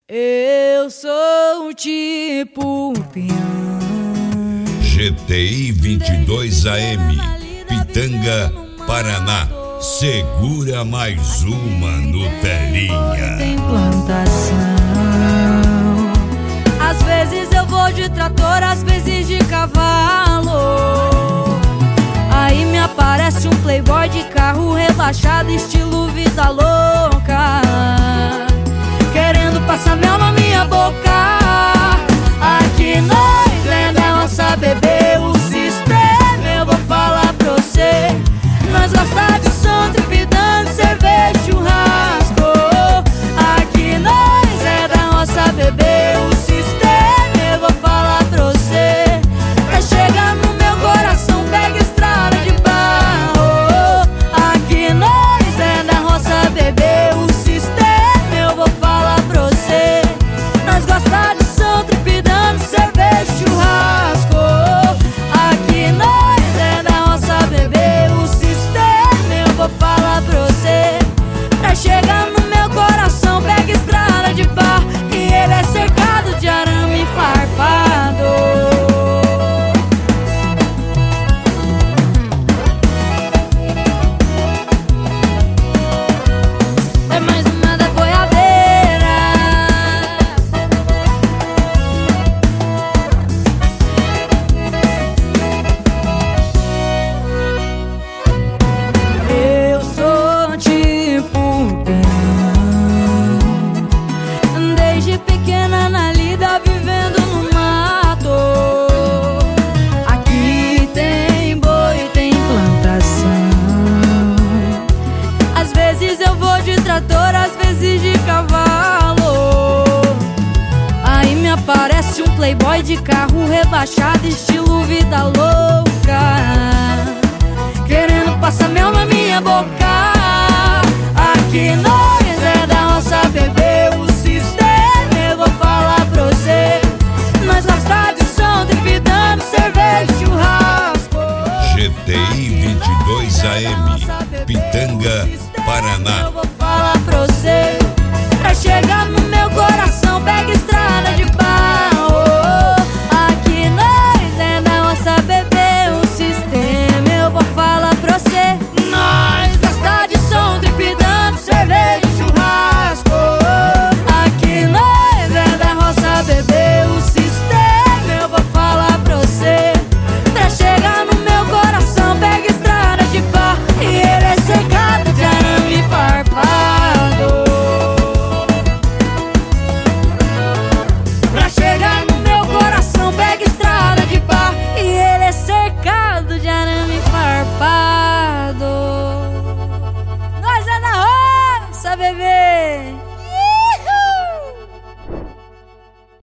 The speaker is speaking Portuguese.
Eu sou tipo peão. GTI 22 AM, Pitanga, Paraná. Segura mais uma no Telinha. Tem plantação. Às vezes eu vou de trator, às vezes de cavalo. Aí me aparece um playboy de carro rebaixado, estilo vida louca, querendo passar mel na minha boca. Aqui nós é da nossa bebê, o sistema eu vou falar pra você. Nós gosta de som, tripidando, cerveja, churrasco. Aqui nós é da nossa bebê, o sistema eu vou falar pra você. Pra chegar no meu coração pega estrada de barro. Aqui nós é da nossa bebê, o sistema eu vou falar pra você. Nós gosta de som, tripidando, cerveja, churrasco. Aqui nós é da nossa bebê, o sistema eu vou falar pra você. Pra chegar no meu coração pega estrada de barro, e ele é cercado de arame farpado. É mais uma da boiadeira. Eu sou tipo peão, desde pequena na lida, vivendo no mato. Aqui tem boi, tem plantação. Às vezes eu vou de trator, às vezes de cavalo. Aí me aparece um playboy de carro rebaixado, estilo vida louca, querendo passar mel na minha boca. Aqui nós